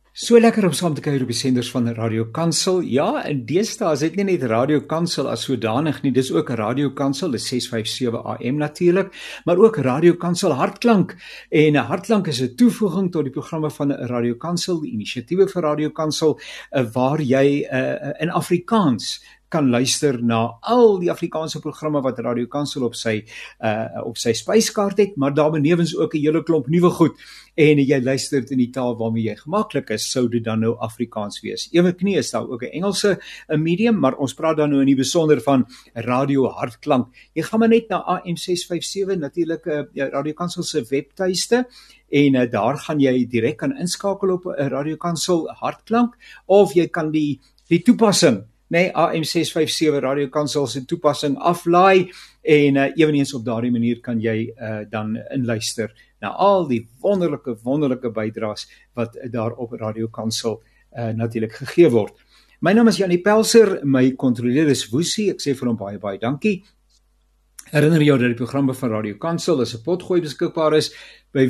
So lekker om saam te kuier op die senders van Radio Kansel. Ja, in deesdae is dit nie net Radio Kansel as sodanig nie, dis ook Radio Kansel, dis 657 AM natuurlik, maar ook Radio Kansel Hartklank. En Hartklank is 'n toevoeging tot die programme van Radio Kansel, die inisiatiewe vir Radio Kansel, waar jy in Afrikaans kan luister na al die Afrikaanse programme wat Radio Kansel op sy spyskaart het, maar daar benewens ook 'n hele klomp nuwe goed. En jy luister in die taal waarmee jy gemaklik is, sou dit dan nou Afrikaans wees. Eweneens nie is daar ook 'n Engelse medium, maar ons praat dan nou in die besonder van Radio Hartklank. Jy gaan maar net na AM657, natuurlik Radio Kansel se webtuiste, en daar gaan jy direk kan inskakel op Radio Kansel Hartklank, of jy kan die toepassing, AM657 Radio Kansel se toepassing aflaai, en eweneens op daardie manier kan jy dan inluister na al die wonderlike bydraes wat daar op Radio Kansel natuurlik gegee word. My naam is Janie Pelser, my kontroleer is Woesie, ek sê vir hom baie dankie. Herinner jou dat die programme van Radio Kansel as 'n potgooi beskikbaar is by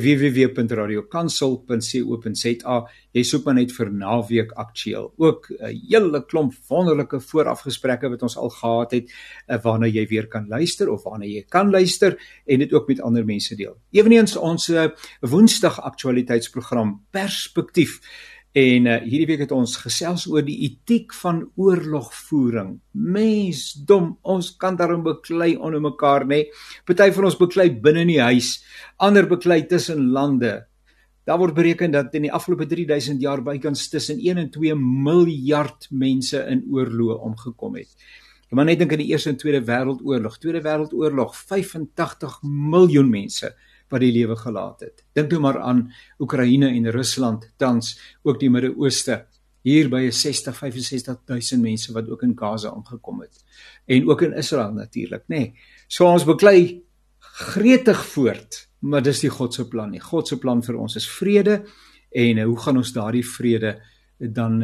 www.radiokansel.co.za. Jy soek maar net vir Naweek Aktueel. Ook 'n hele klomp wonderlike voorafgesprekke wat ons al gehad het, waarna jy weer kan luister, of waarna jy kan luister, en dit ook met ander mense deel. Eweneens ons Woensdag aktualiteitsprogram Perspektief. En hierdie week het ons gesels oor die etiek van oorlogvoering. Mensdom, ons kan daarom beklei onder mekaar, Party van ons beklei binne in die huis, ander beklei tussen lande. Daar word bereken dat in die afgelope 3000 jaar bykans tussen 1 en 2 miljard mense in oorloë omgekom het. Jy maar net dink aan die Eerste en Tweede Wêreldoorlog, 85 miljoen mense wat die lewe gelaat het. Dink nou maar aan Oekraïne en Rusland, tans ook die Midde-Ooste, hier by 65.000 mense wat ook in Gaza omgekom het, en ook in Israel natuurlik, So ons beklei gretig voort, maar dis die God se plan nie. God se plan vir ons is vrede, en hoe gaan ons daardie vrede dan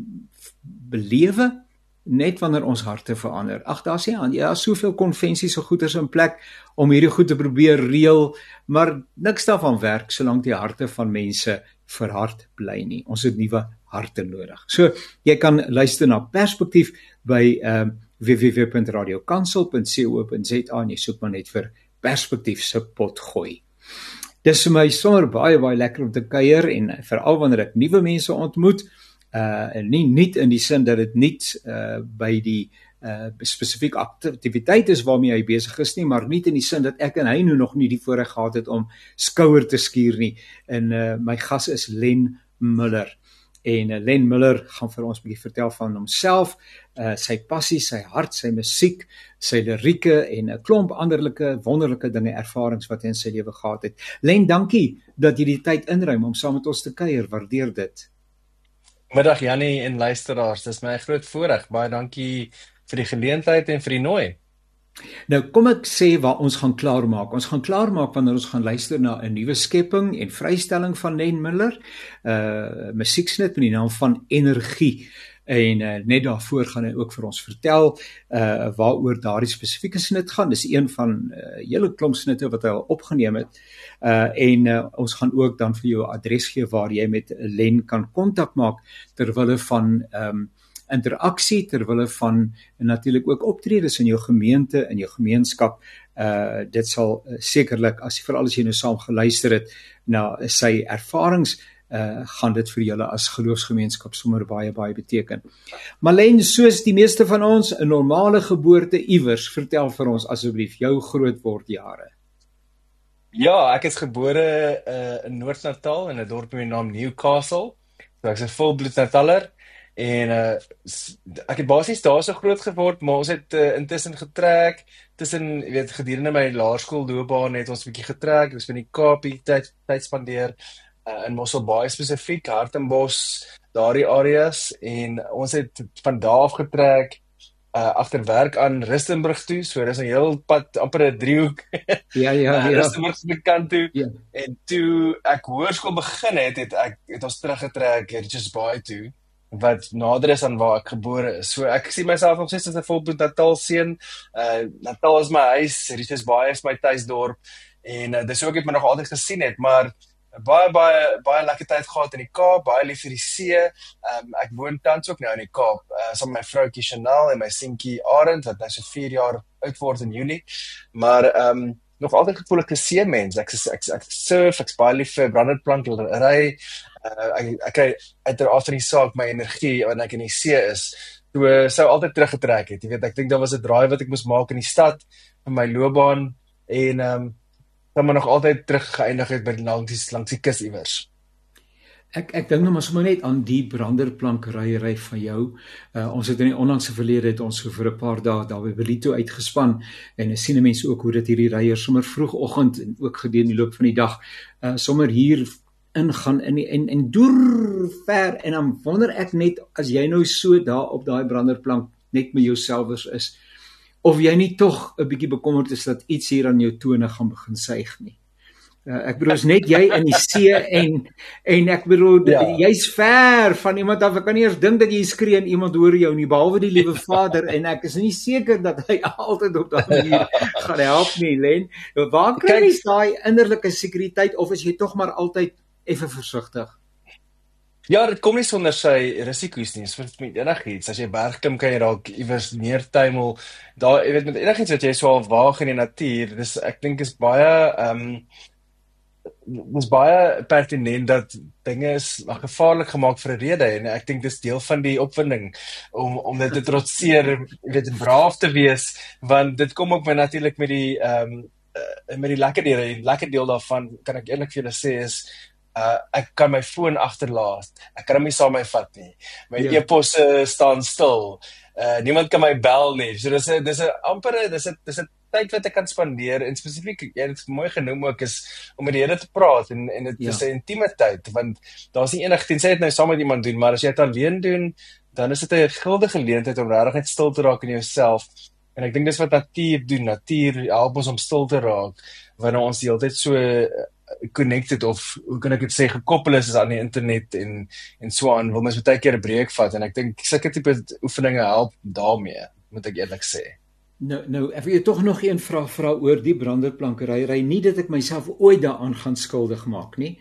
belewe? Net wanneer ons harte verander. Daar's soveel konvensies en goeders in plek om hierdie goed te probeer reël, maar niks daarvan werk solank die harte van mense verhard bly nie. Ons het nuwe harte nodig. So, jy kan luister na Perspektief by www.radiokansel.co.za en jy soek maar net vir Perspektief se potgooi. Dis vir my sommer baie lekker om te kuier, en veral wanneer ek nuwe mense ontmoet, nie in die sin dat dit nie by die spesifieke aktiwiteit is waarmee hy besig is nie, maar nie in die sin dat ek en hy nog nie die voorreg gehad het om skouer te skuur nie. En my gas is Len Miller. En Len Miller gaan vir ons 'n bietjie vertel van homself, sy passie, sy hart, sy musiek, sy lirieke en 'n klomp wonderlike dinge, ervarings wat hy in sy lewe gehad het. Len, dankie dat jy die tyd inruim om saam met ons te kuier. Waardeer dit. Middag Jannie en luisteraars, dis my groot voorreg. Baie dankie vir die geleentheid en vir die nooi. Nou kom ek sê waar ons gaan klaarmaak. Ons gaan klaarmaak wanneer ons gaan luister na 'n nuwe skepping en vrystelling van Len Miller, musieksnit met die naam van Energie. En net daarvoor gaan hy ook vir ons vertel waaroor daardie spesifieke snit gaan. Dis een van hele klomp snitte wat hy al opgeneem het. En ons gaan ook dan vir jou 'n adres gee waar jy met Len kan kontak maak terwille van interaksie, terwille van natuurlik ook optredes in jou gemeente, in jou gemeenskap. Dit sal sekerlik, veral as jy nou saam geluister het na sy ervarings, gaan dit vir julle as geloofsgemeenskap sommer baie beteken. Maar Len, soos die meeste van ons, 'n normale geboorte iewers. Vertel vir ons asseblief jou grootwordjare. Ja, ek is gebore in Noord-Natal in 'n dorp met die naam Newcastle. So ek is 'n volbloed Nataller. En ek het basies daar so groot geword, maar ons het intussen getrek, gedurende my laerskoolloopbaan het ons 'n bietjie getrek, ons het in die Kaap tyd spandeer, in Mosselbaai spesifiek, Hartenbos, daardie areas, en ons het van daar af getrek, agter werk aan Rustenburg toe, so dis 'n heel pad, amper 'n driehoek, Rustenburg se kant toe, en toe ek hoërskool begin het ons teruggetrek, Richards Bay toe, wat nader is aan waar ek gebore is. So ek sien myself nog steeds as 'n volbloed Natal seun. Natal is my huis, Richards Bay is my tuisdorp, en dis ook wat ek nog altyd gesien het, maar baie lekker tyd gehad in die Kaap, baie lief vir die see. Ek woon tans ook nou in die Kaap, saam met my vroutjie Chanel en my seentjie Arend, wat nou so 4 jaar oud word in Junie. Maar nog altyd gevoel ek 'n seemens. Ek surf, ek's baie lief vir branderplankry. Ek kry uiteraard in die saak my energie wanneer ek in die see is. So sou altyd teruggetrek het. Jy weet, ek dink daar was 'n draai wat ek moes maak in die stad vir my loopbaan en dan maar nog altyd terug geëindig het by langs die kus iewers. Ek dink nou maar sommer net aan die branderplankery van jou. Ons het in die onlangse verlede het ons so vir 'n paar dae daar by Bellito uitgespan en dan sien mense ook hoe dit hierdie ryers sommer vroegoggend en ook gedurende die loop van die dag sommer hier ingaan en deur ver en dan wonder ek net as jy nou so daar op daai branderplank net met jouself is of jy nie tog 'n bietjie bekommerd is dat iets hier aan jou tone gaan begin suig nie. Ek bedoel, is net jy in die see en ek bedoel, jy's ver van iemand af, ek kan nie eers dink dat jy skree en iemand hoor jou nie, behalwe die liewe Vader, en ek is nie seker dat hy altyd op daai manier gaan help nie, Len. Waar kry jy daai innerlike sekuriteit, of is jy tog maar altyd effe versigtig? Ja, dit kom nie sonder sy risiko's nie, so met enigiets, as jy bergklim kan jy dalk iewers neertuimel, daar, jy weet, met enigiets wat jy so al waag in die natuur, dis, ek dink is baie, dis baie pertinent dat dinge is gevaarlik gemaak vir 'n rede en ek dink dis deel van die opwinding om dit te trotseer, jy weet, braaf te wees, want dit kom ook natuurlik met die lekker dele. Die lekker deel daarvan, kan ek eerlik vir julle sê, is ek kan my foon agterlaat. Ek kan hom nie saam met my vat nie. My e-posse staan stil. Niemand kan my bel nie. So dis 'n tyd wat ek kan spandeer, en spesifiek, jy het mooi genoem ook, is om met die Here te praat, en dit is 'n intieme tyd, want daar's nie enig, tensy dit nou saam met iemand doen, maar as jy dit alleen doen, dan is dit 'n guldige geleentheid om regtig net stil te raak in jouself, en ek dink dis wat natuur doen, natuur help ons om stil te raak, wanneer ons die hele tyd so connected, of hoe kan ek dit sê, gekoppel is aan die internet, en so aan, wil mens baie keer 'n breek vat, en ek dink, sulke tipe oefeninge help daarmee, moet ek eerlik sê. Nou, ek wil jy tog nog een vraag vra oor die branderplankery, nie dat ek myself ooit daaraan gaan skuldig maak nie.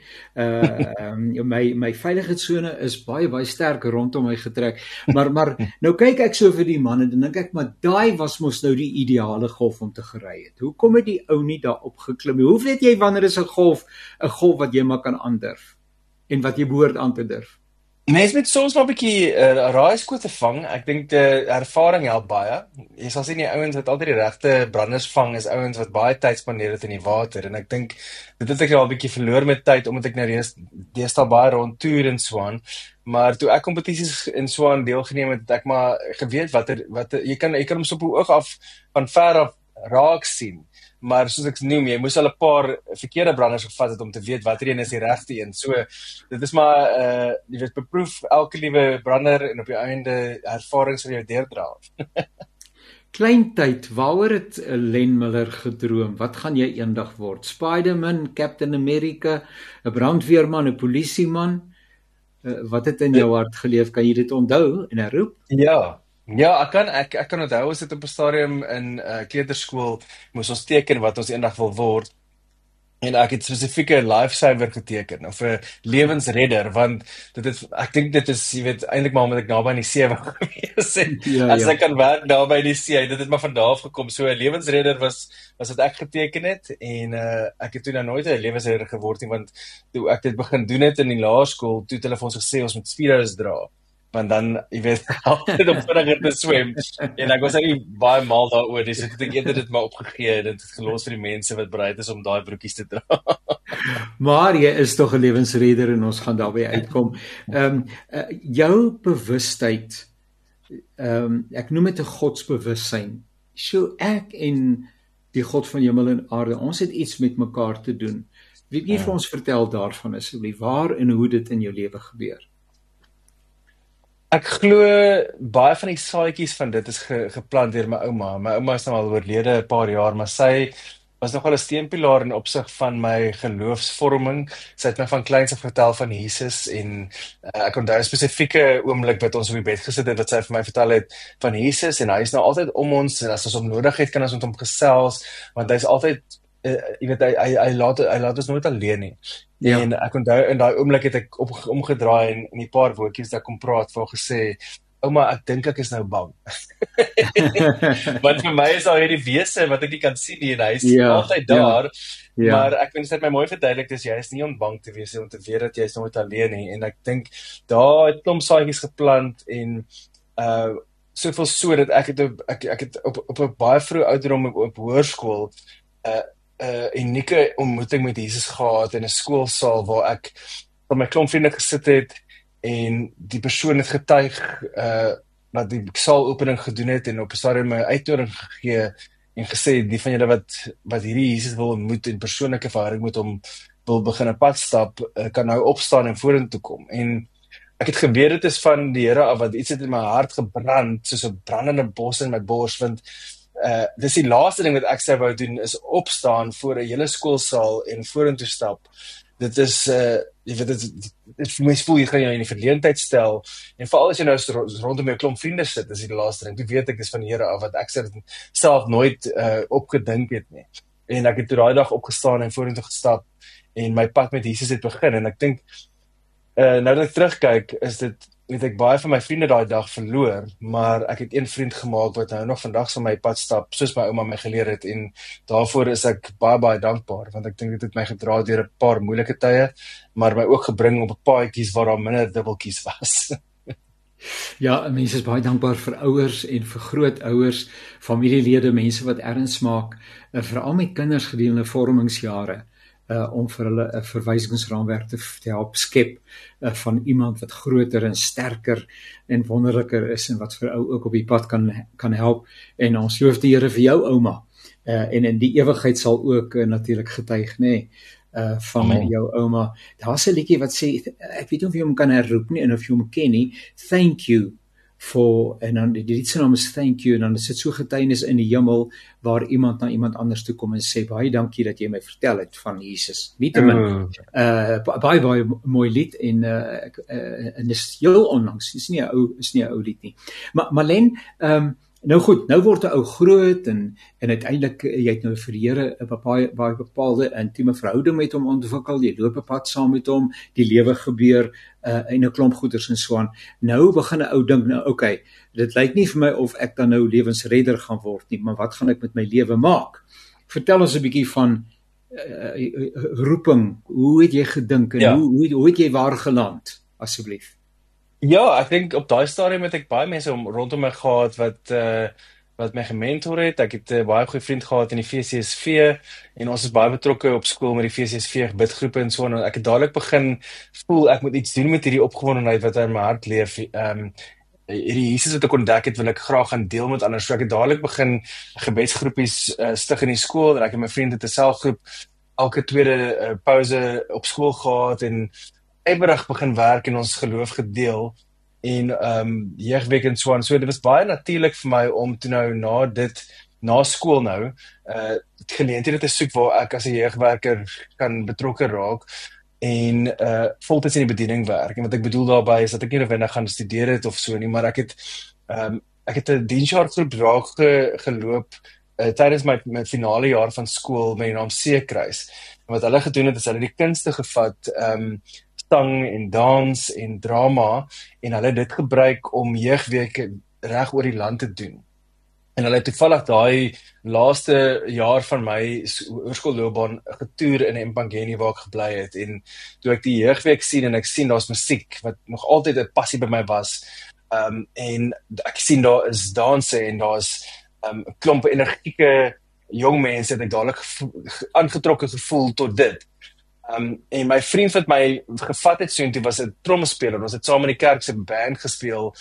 My veiligheidssone is baie sterk rondom my getrek, maar nou kyk ek so vir die man, en dan dink ek, maar daai was mos nou die ideale golf om te gery het. Hoekom het die ou nie daarop geklim nie? Hoe weet jy wanneer is 'n golf wat jy maar kan aandurf, en wat jy behoort aan te durf? Mens moet soms maar 'n bietjie raaiskote vang. Ek dink die ervaring help baie. Jy sal sien die ouens wat altyd die regte branders vang, is ouens wat baie tyd spandeer het in die water, en ek dink dit het ek al 'n bietjie verloor met tyd, omdat ek nou deesdae baie rondtoer en so aan. Maar toe ek kompetisies en so aan deelgeneem het ek maar geweet wat jy kan hom so op die oog af van ver af raak sien. Maar soos ek noem, jy moes al 'n paar verkeerde branders gevat het om te weet watter een is die regte een. So dit is maar jy weet, beproef elke liewe brander, en op die einde ervaring sal jou deurdra. Kleintyd, waaroor het Len Miller gedroom? Wat gaan jy eendag word? Spider-Man, Captain America, 'n brandweerman, 'n polisieman? Wat het in jou hart geleef? Kan jy dit onthou en herroep? Ja, ek kan onthou, ons het op 'n stadium in kleuterskool moes ons teken wat ons eendag wil word. En ek het spesifieke lifesaver geteken, of 'n lewensredder, want ek dink dit is, jy weet, eintlik maar omdat ek naby aan die see wou gewees het. As ek kan werk naby aan die see, dit het maar van daar af gekom. So 'n lewensredder was wat ek geteken het, en ek het toe nou nooit 'n lewensredder geword nie, want toe ek dit begin doen het in die laerskool, toe het hulle vir ons gesê ons moet speedos dra. Want dan, jy weet, altyd om vinniger te swem, en ek was nie baie mal daaroor, dus ek het eerder dit maar opgegee, en dit het gelos vir die mense wat bereid is om daai broekies te dra. Maar jy is toch 'n lewensredder, en ons gaan daarby uitkom. Jou bewustheid, ek noem dit 'n godsbewussyn, so ek en die God van hemel en aarde, ons het iets met mekaar te doen. Wil jy vir ons vertel daarvan asseblief, waar en hoe dit in jou lewe gebeur? Ek glo baie van die saadjies van dit is geplant deur my ouma. My ouma is nou al oorlede 'n paar jaar, maar sy was nogal 'n steunpilaar in opsig van my geloofsvorming. Sy het my van kleins af vertel van Jesus, en ek onthou 'n spesifieke oomblik wat ons op die bed gesit het, wat sy vir my vertel het van Jesus, en hy is nou altyd om ons, en as ons hom nodig het, kan ons met hom gesels, want hy is altyd jy weet, hy laat ons nooit alleen nie. Ja. En ek onthou, in daai oomblik het ek omgedraai en in die paar woordjies dat ek kom praat, vir hom gesê, ouma, ek dink ek is nou bang. Want vir my is daar hierdie wese wat ek nie kan sien nie, en hy is altyd daar, maar ek wens dit my mooi verduidelik, dis jy is nie om bang te wees, om te weet dat jy is nooit alleen nie, en ek dink, daar het klomp saadjies geplant, en soveel so, dat ek het op 'n baie vroeë ouderdom op hoërskool, unieke ontmoeting met Jesus gehad, in 'n skoolsaal, waar ek van my klomp vriende gesit het, en die persoon het getuig, wat die saalopening gedoen het, en op 'n stadium my uitnodiging gegee, en gesê, die van julle wat hierdie Jesus wil ontmoet, en persoonlike verhouding met hom wil begin 'n pad stap, kan nou opstaan en vorentoe kom, en ek het geweet dit is van die Here af, want iets het in my hart gebrand, soos 'n brandende bos in my bors, want dis die laaste ding wat ek sou wou doen, is opstaan voor 'n hele skoolsaal en vorentoe stap. Dit is, jy weet, dit mens voel, jy gaan jou in die verleentheid stel, en veral as jy nou rondom jou klomp vriende sit, is die laaste ding, toe weet ek, dis van die Here af, wat ek self nooit opgedink het nie, en ek het toe daai dag opgestaan en vorentoe gestap, en my pad met Jesus het begin, en ek dink, nou dat ek terugkyk, het ek baie van my vriende daai dag verloor, maar ek het een vriend gemaak, wat nou nog vandag so my pad stap, soos my ouma my geleer het, en daarvoor is ek baie, baie dankbaar, want ek dink dit het my gedra deur 'n paar moeilike tye, maar my ook gebring op 'n paadjies waar daar minder dubbeltjies was. Ja, mense is baie dankbaar vir ouers en vir grootouers, familielede, mense wat erns maak, veral met kinders gedurende vormingsjare, om vir hulle 'n verwysingsraamwerk te help skep, van iemand wat groter en sterker en wonderliker is, en wat vir ou ook op die pad kan help, en ons loof die Here vir jou ouma, en in die ewigheid sal ook natuurlik getuig, van jou ouma. Daar's 'n liedjie wat sê, ek weet nie of jy hom kan herroep nie, en of jy hom ken nie, thank you for, en dan die lied se naam is Thank You, en dan is dit so getuienis in die hemel, waar iemand na iemand anders toe kom en sê, baie dankie dat jy my vertel het van Jesus. Nietemin, baie mooi lied, en dis heel onlangs, is nie 'n ou lied nie. Maar Len, nou goed, nou word 'n ou groot, en uiteindelik, jy het nou vir die Here 'n baie bepaalde intieme verhouding met hom ontwikkel, jy loop 'n pad saam met hom, die lewe gebeur, en 'n klomp goeders en so aan. Nou begin 'n ou dink, nou okay, dit lyk nie vir my of ek dan nou lewensredder gaan word nie, maar wat gaan ek met my lewe maak? Vertel ons 'n bietjie van roeping, hoe het jy gedink, en hoe het jy waar geland, asseblief? Ja, ek dink op daai stadium het ek baie mense rondom my gehad wat my gementor het. Ek het 'n baie goeie vriend gehad in die VCSV, en ons is baie betrokke op skool met die VCSV bidgroepe en so, en ek het dadelik begin voel ek moet iets doen met hierdie opgewondenheid wat in my hart leef. Hierdie Jesus wat ek ontdek het, wil ek graag gaan deel met ander. So ek het dadelik begin gebedsgroepies stig in die skool, en ek en my vriende het 'n selgroep elke tweede pouse op skool gehad, en ywerig begin werk en ons geloof gedeel, en jeugweek en so aan. So dit was baie natuurlik vir my om toe nou na skool nou, geleenthede te soek waar ek as 'n jeugwerker kan betrokke raak, en voltyds in die bediening werk. En wat ek bedoel daarby is dat ek nie noodwendig gaan studeer het of so nie, maar ek het 'n diensjaargroep raak geloop tydens my finale jaar van skool met die naam Seekruis. En wat hulle gedoen het, is hulle die kunste gevat, sang en dans en drama, en hulle het dit gebruik om jeugweke reg oor die land te doen. En hulle het toevallig daai laaste jaar van my hoërskoolloopbaan getoer in Empangeni waar ek gebly het, en toe ek die jeugweek sien, en ek sien daar's musiek wat nog altyd 'n passie by my was, en ek sien daar is danse, en daar's 'n klomp energieke jong mense, het ek dadelik aangetrokke gevoel tot dit. En my vriend wat my gevat het soontoe was 'n trommelspeler. Ons het saam in die kerk se band gespeel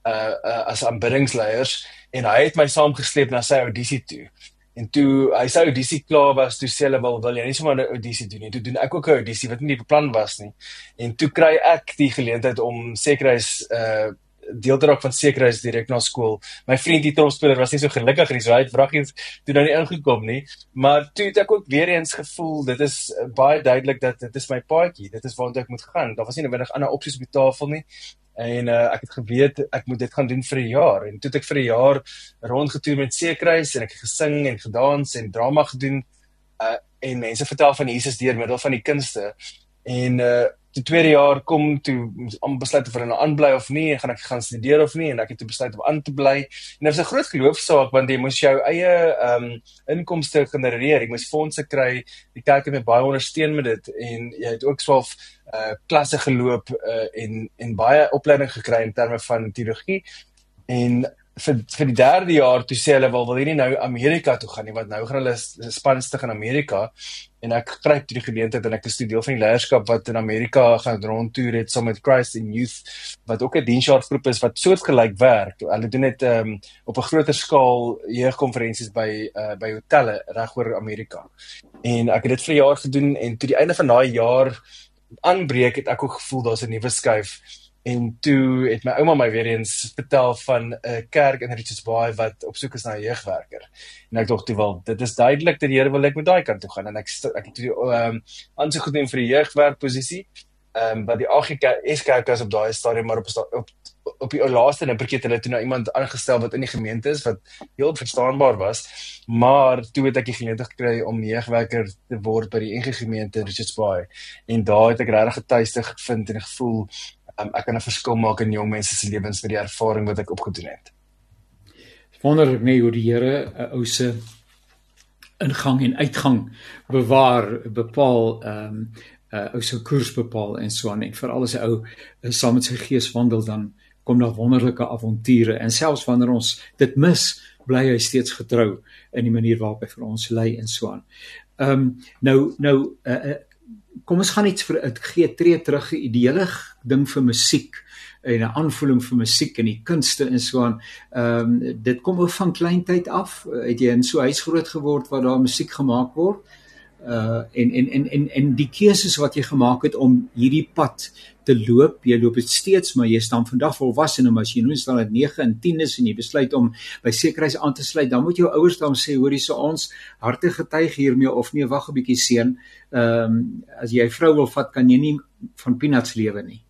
as aanbiddingsleiers, en hy het my saamgesleep na sy audisie toe. En toe hy sy audisie klaar was, toe sê hulle, wil jy nie sommer 'n audisie doen nie? Toe doen ek ook 'n audisie wat nie beplan was nie. En toe kry ek die geleentheid om Seekruis deel te raak van Seekruis direk na skool. My vriend die trommelspeler was nie so gelukkig nie, so hy het vragies toe nou nie ingekom nie, maar toe het ek ook weer eens gevoel, dit is baie duidelik dat dit is my paadjie, dit is waartoe ek moet gaan. Daar was nie noodwendig ander opsies op die tafel nie, en ek het geweet, ek moet dit gaan doen vir 'n jaar, en toe het ek vir 'n jaar rondgetoer met Seekruis, en ek het gesing en gedans en drama gedoen, en mense vertel van Jesus deur middel van die kunste. En die tweede jaar kom toe om besluit of hulle aanbly of nie, en gaan ek gaan studeer of nie, en ek het toe besluit om aan te bly. En dit was 'n groot geloofsaak, want jy moes jou eie inkomste genereer, jy moes fondse kry, die kerk het my baie ondersteun met dit, en jy het ook 12 klasse geloop en baie opleiding gekry in terme van teologie. En vir die derde jaar, toe sê hulle, wil jy nie nou Amerika toe gaan nie, want nou gaan hulle spanstig in Amerika, en ek gryp die geleentheid, en ek is deel van die leierskap wat in Amerika gaan rondtoer het, saam met Christ in Youth, wat ook 'n diensjaargroep is, wat soortgelyk werk. Hulle doen dit op 'n groter skaal, jeugkonferensies by hotelle, reg oor Amerika. En ek het dit vir 'n jaar gedoen, en toe die einde van daai jaar aanbreek, het ek ook gevoel, daar's 'n nuwe skuif. En toe het my ouma my weer eens vertel van 'n kerk in Richards Bay wat op soek is na 'n jeugwerker. En ek dink toe wel, dit is duidelik dat die Here wil ek met daai kant toe gaan. En ek het toe aansoek gedoen vir die jeugwerkposisie. Wat die AGS kerk is op daai stadium, maar op die laaste nippertjie het hulle toe nou iemand aangestel wat in die gemeente is, wat heel verstaanbaar was. Maar toe het ek die geleentheid gekry om jeugwerker te word by die NG gemeente in Richards Bay. En daar het ek regtig 'n tuiste gevind en gevoel ek kan 'n verskil maak in jong mense se lewens met die ervaring wat ek opgedoen het. Wonderlik nie hoe die Here 'n ou se ingang en uitgang bepaal, ou se koers bepaal en so aan, en veral as 'n ou saam met sy gees wandel, dan kom daar wonderlike avonture, en selfs wanneer ons dit mis, bly hy steeds getrou in die manier waarop hy vir ons lei en so aan. Kom ons gaan iets vir gee tree terug, die hele ding vir musiek en 'n aanvoeling vir musiek en die kunste en so aan. Dit kom ook van kleintyd af. Het jy in so 'n huis groot geword waar daar musiek gemaak word? En die keuses wat jy gemaak het om hierdie pad te loop, jy loop dit steeds, maar jy staan vandag volwasse, en as jy nou staan met 9 en 10 is en jy besluit om by Sekerhuis aan te sluit, dan moet jou ouers dan sê, hoor hierso, ons harte getuig hiermee, of nee, wag 'n bietjie seun, as jy 'n vrou wil vat, kan jy nie van peanuts lewe nie.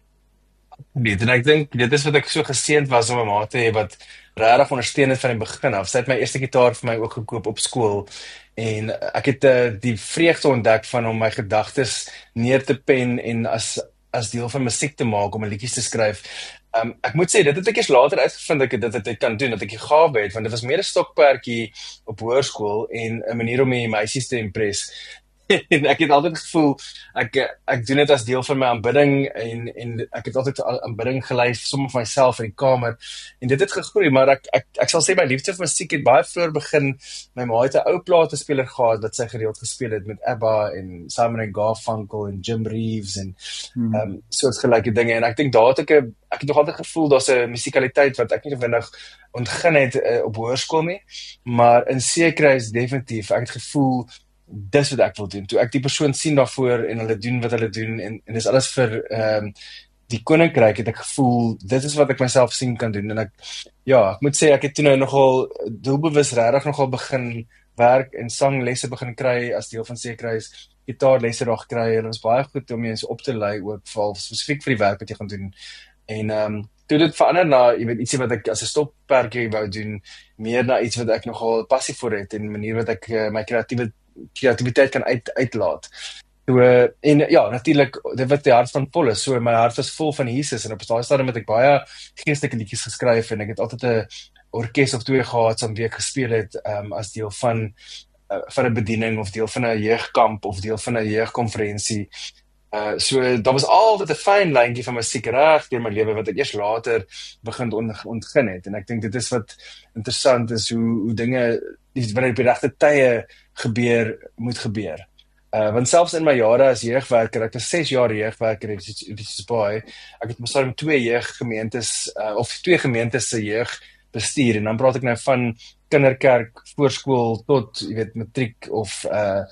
Weet, en ek dink dit is wat ek so geseënd was om 'n ma te hê wat regtig ondersteun het van die begin af. Sy het my eerste gitaar vir my ook gekoop op skool, en ek het die vreugde ontdek van om my gedagtes neer te pen en as deel van musiek te maak, om 'n liedjies te skryf. Ek moet sê, dit het ek eers later uitgevind dat ek kan doen, dat ek die gawe het, want dit was meer 'n stokperdjie op hoërskool en 'n manier om die meisies te impres. En ek het altyd gevoel, ek doen dit as deel van my aanbidding, en ek het altyd aanbidding gelei, sommer vir myself in die kamer, en dit het gegroei, maar ek sal sê, my liefde vir musiek het baie vroeër begin. My ma het 'n ou platespeler gehad, wat sy gereeld gespeel het met ABBA, en Simon & Garfunkel, en Jim Reeves, en soortgelyke dinge, en ek dink daar het ek het nog altyd gevoel, daar's 'n musikaliteit wat ek nie noodwendig ontgin het op hoërskool nie, maar in Sekerhuis definitief, ek het gevoel, dis wat ek wil doen. Toe ek die persoon sien daarvoor en hulle doen wat hulle doen, en dis alles vir die koninkryk, het ek gevoel, dit is wat ek myself sien kan doen. En ek moet sê, ek het toe nou nogal doelbewus regtig nogal begin werk en sanglesse begin kry as deel van Sekerhuis, gitaarlesse daar gekry, en dit was baie goed om mense op te lei ook, val spesifiek vir die werk wat jy gaan doen. En toe dit verander na, ietsie wat ek as 'n stoppertjie wou doen, meer na iets wat ek nogal passie vir het, en 'n manier wat ek my kreatiwiteit kan uitlaat. En natuurlik, dit wat die hart van vol is, so my hart was vol van Jesus, en op daai stadium het ek baie geestelike liedjies geskryf, en ek het altyd 'n orkes of 2 gehad, soms wie ek gespeel het, as deel van 'n bediening, of deel van 'n jeugkamp, of deel van 'n jeugkonferensie. So, daar was altyd 'n fyn lyntjie van musiek reg deur my lewe, wat ek eers later begin ontgin het, en ek dink dit is wat interessant is, hoe dinge, wanneer op die regte tye moet gebeur. Want selfs in my jare as jeugwerker, ek was 6 jaar jeugwerker in Richards Bay, ek het mos 2 jeuggemeentes, of 2 gemeentes se jeug bestuur, en dan praat ek nou van kinderkerk, voorskool, tot, matriek, of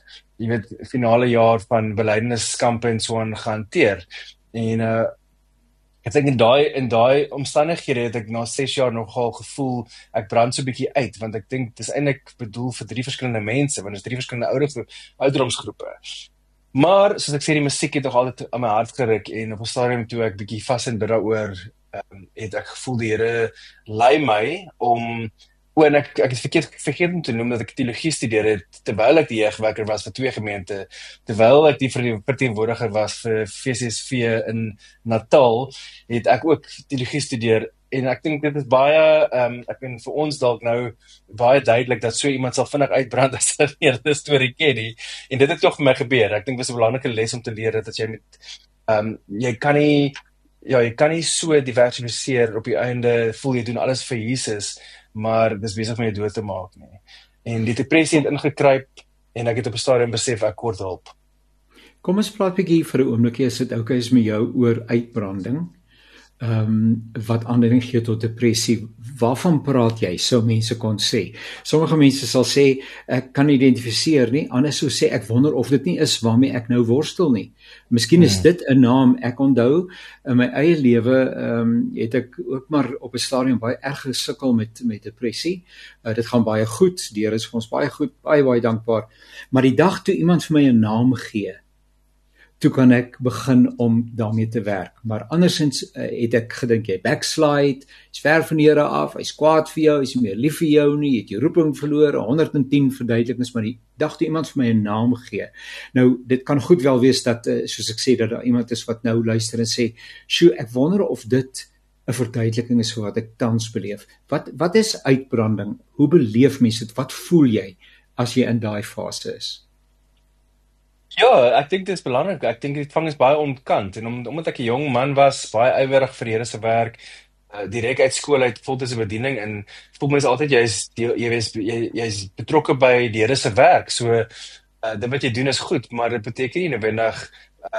finale jaar van belydeniskampe en so aan gehanteer. En ek dink in daai omstandighede het ek na 6 jaar nogal gevoel, ek brand so 'n bietjie uit, want ek dink, dis eintlik bedoel vir 3 verskillende mense, want dit is 3 verskillende ouderdomsgroepe. Maar, soos ek sê, die musiek het nog altyd aan my hart geruk, en op 'n stadium toe ek bietjie vas en bid daaroor, het ek gevoel die Here lei my om En ek het vergeet om te noem dat ek teologie studeer het, terwyl ek die jeugwerker was vir 2 gemeente, terwyl ek die verteenwoordiger was vir FCSV in Natal, het ek ook teologie studeer, en ek dink dit is baie, ek ben vir ons dalk nou baie duidelik dat so iemand sal vinnig uitbrand as hy nie 'n storie ken nie, en dit het toch vir my gebeur. Ek dink dit is 'n belangrike les om te leer, dat as jy met, jy kan nie so diversifiseer op die einde, voel jy doen alles vir Jesus, maar dis besig om jou dood te maak nie. En die depressie het ingekruip, en ek het op 'n stadium besef ek kort hulp. Kom ons praat 'n bietjie vir 'n oombliekie, as dit oukei is met jou, oor uitbranding. Wat aanleiding gee tot depressie. Waarvan praat jy, sou mense kon sê? Sommige mense sal sê, ek kan identifiseer nie, ander sou sê, ek wonder of dit nie is waarmee ek nou worstel nie. Miskien is dit 'n naam. Ek onthou, in my eie lewe, het ek ook maar op 'n stadium baie erg gesukkel met depressie. Dit gaan baie goed, die Here is vir ons baie goed, baie dankbaar. Maar die dag toe iemand vir my 'n naam gee, toe kan ek begin om daarmee te werk. Maar andersins het ek gedink, jy backslide, hy's ver van die Here af, hy's kwaad vir jou, hy's nie meer lief vir jou nie, jy het jou roeping verloor, 110 verduidelikings, maar die dag toe iemand vir my 'n naam gee. Nou, dit kan goed wel wees dat, soos ek sê, dat daar iemand is wat nou luister en sê, "Sjoe, ek wonder of dit 'n verduideliking is vir wat ek tans beleef." Wat is uitbranding? Hoe beleef mense dit? Wat voel jy as jy in daai fase is? Ja, ek dink dit is belangrik. Ek dink die vang is baie ontkant, en omdat ek 'n jong man was, baie ywerig vir die Here se werk, direk uit skool uit voltydse bediening, en voel mens altyd jy's betrokke by die Here se werk. So dit wat jy doen is goed, maar dit beteken nie noodwendig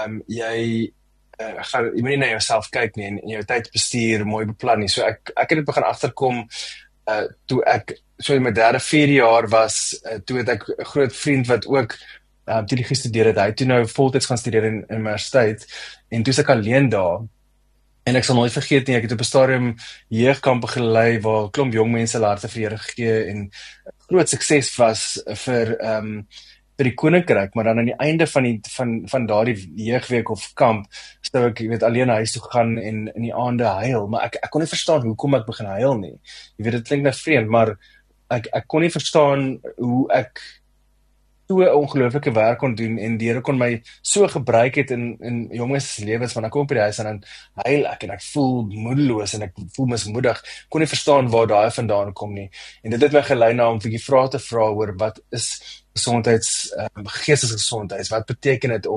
jy moet nie na jouself kyk nie, en jou tyd bestuur, mooi beplan nie. So ek het dit begin agterkom toe ek so in my 3de, 4de jaar was, toe het ek 'n groot vriend wat ook teologie gestudeer het. Hy het toe nou voltyds gaan studeer in universiteit, en toe is ek alleen daar. En ek sal nooit vergeet nie, ek het op 'n stadium jeugkampe gelei waar 'n klomp jong mense hulle harte vir die Here gegee, en groot sukses was vir die koninkryk, maar dan aan die einde van daardie jeugweek of kamp, sou ek alleen huis toe gaan en in die aande huil, maar ek kon nie verstaan hoekom ek begin huil nie. Jy weet, dit klink nou vreemd, maar ek kon nie verstaan hoe ek so 'n ongelooflike werk kon doen, en die Here kon my so gebruik het in jonges se lewens, want ek kom by die huis en dan huil ek, en ek voel moedeloos, en ek voel mismoedig, kon nie verstaan waar daai vandaan kom nie, en dit het my gelei na om 'n bietjie vrae te vra oor wat is geestesgesondheid, wat beteken dit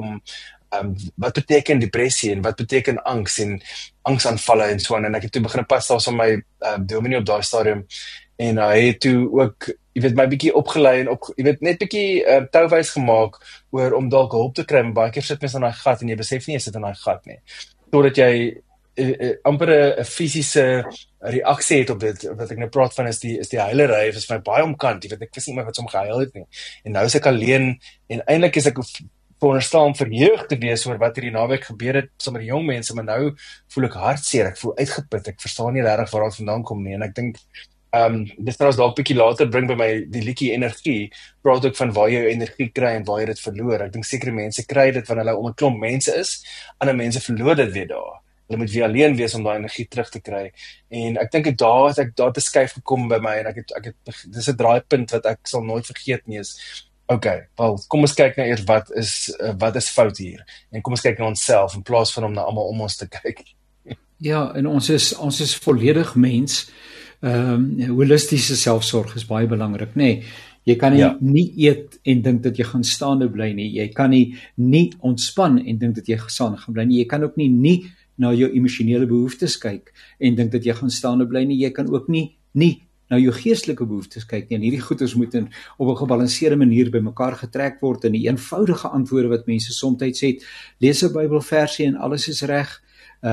wat beteken depressie, en wat beteken angs, en angsaanvalle en so aan, en ek het toe begin pas daar so my dominee op daai stadium, en hy het toe ook, my bietjie opgelei, en net bietjie touwys gemaak oor om dalk hulp te kry, maar baie keer sit mens in daai gat, en jy besef nie jy sit in daai gat nie, totdat jy amper 'n fisiese reaksie het op dit. Wat ek nou praat van is die huilery, is vir my baie omkant, ek wist nie meer wat som gehuil het nie, en nou is ek alleen, en eintlik is ek veronderstel om verheug te wees oor wat hierdie naweek gebeur het, sommer jong mense, maar nou voel ek hartseer, ek voel uitgeput, ek verstaan nie regtig waar dit vandaan kom nie, en ek dink, dit trouwens dalk bietjie later bring by my die liedjie energie, praat ook van waar jy jou energie kry en waar jy dit verloor. Ek dink sekere mense kry dit wanneer hulle om 'n klomp mense is, ander mense verloor dit weer daar. Hulle moet weer alleen wees om daai energie terug te kry. En ek dink daar het ek daar te skuif gekom by my, en ek het dis 'n draaipunt wat ek sal nooit vergeet nie, is okay, wel, kom ons kyk nou eers wat is fout hier, en kom ons kyk na onsself in plaas van om na almal om ons te kyk. Ja, en ons is volledig mens. Holistiese selfsorg is baie belangrik, nê. Jy kan nie eet en dink dat jy gaan staande bly nie. Jy kan nie ontspan en dink dat jy staande gaan bly nie. Jy kan ook nie na jou emosionele behoeftes kyk en dink dat jy gaan staande bly nie. Jy kan ook nie na jou geestelike behoeftes kyk nie. En hierdie goeders moet op 'n gebalanseerde manier bymekaar getrek word, en die eenvoudige antwoorde wat mense soms het, lees 'n Bybelversie en alles is reg.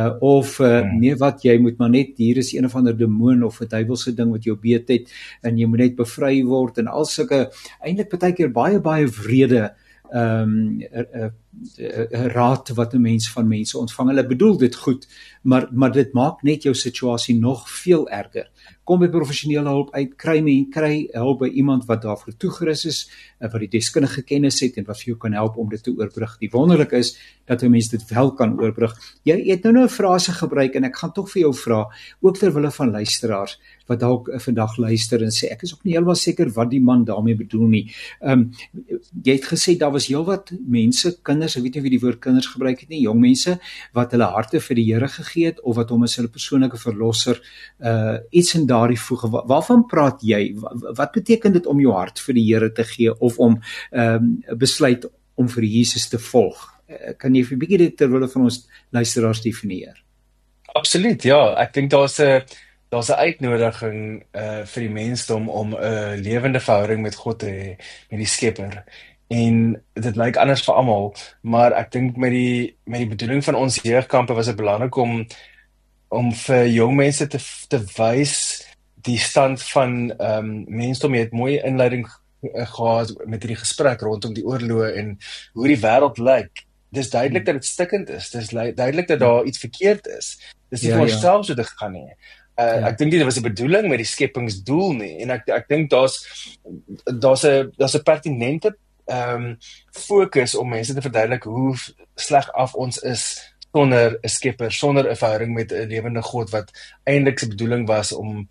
Nee, wat, jy moet maar net, hier is een of ander demoon of 'n duiwelse ding wat jou beet het, en jy moet net bevry word, en al sulke, eintlik partykeer baie wrede raad wat 'n mens van mense ontvang. Hulle bedoel dit goed, maar dit maak net jou situasie nog veel erger. Kom by professionele hulp uit, kry hulp by iemand wat daarvoor toegerus is, wat die deskundige kennis het en wat vir jou kan help om dit te oorbrug. Die wonderlik is dat 'n mens dit wel kan oorbrug. Jy het nou 'n frase gebruik en ek gaan tog vir jou vra, ook ter wille van luisteraars wat dalk vandag luister en sê ek is ook nie heeltemal seker wat die man daarmee bedoel nie. Jy het gesê daar was heelwat mense, kinders, ek weet nie wie die woord kinders gebruik het nie, jong mense wat hulle harte vir die Here gegee het of wat hom as hulle persoonlike verlosser iets in daardie voege. Waarvan praat jy? Wat beteken dit om jou hart vir die Here te gee of om besluit om vir Jesus te volg? Kan jy vir 'n bietjie dit ter wille van ons luisteraars definieer? Absoluut, ja. Ek dink daar's 'n uitnodiging vir die mensdom om 'n lewende verhouding met God te hê, met die Skepper. En dit lyk anders vir almal, maar ek dink met die bedoeling van ons jeugkampe was dit belangrik om vir jong mense te wys die stand van mensdom. Jy het mooi inleiding gehad met hierdie gesprek rondom die oorloë en hoe die wêreld lyk. Dis duidelik dat dit stikkend is. Dis duidelik dat daar iets verkeerd is. Dis nie vir onsself so te gaan nie. Ek dink nie dit was 'n bedoeling met die skepingsdoel nie. En ek dink daar's 'n pertinente fokus om mense te verduidelik hoe sleg af ons is sonder 'n Skepper, sonder 'n verhouding met 'n lewende God wat eintlik se bedoeling was om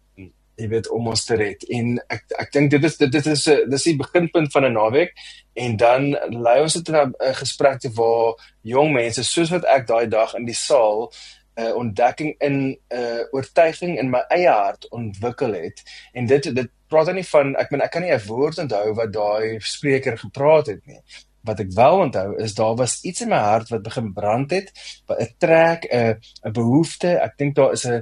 om ons te red. En ek dink dit is die beginpunt van 'n naweek, en dan lei ons dit na 'n gesprek te waar jong mense soos wat ek daai dag in die saal ontdekking in oortuiging in my eie hart ontwikkel het. En dit praat dan nie van, ek kan nie 'n woord onthou wat daai spreker gepraat het nie. Wat ek wel onthou is daar was iets in my hart wat begin brand het, 'n trek, 'n behoefte. Ek dink daar is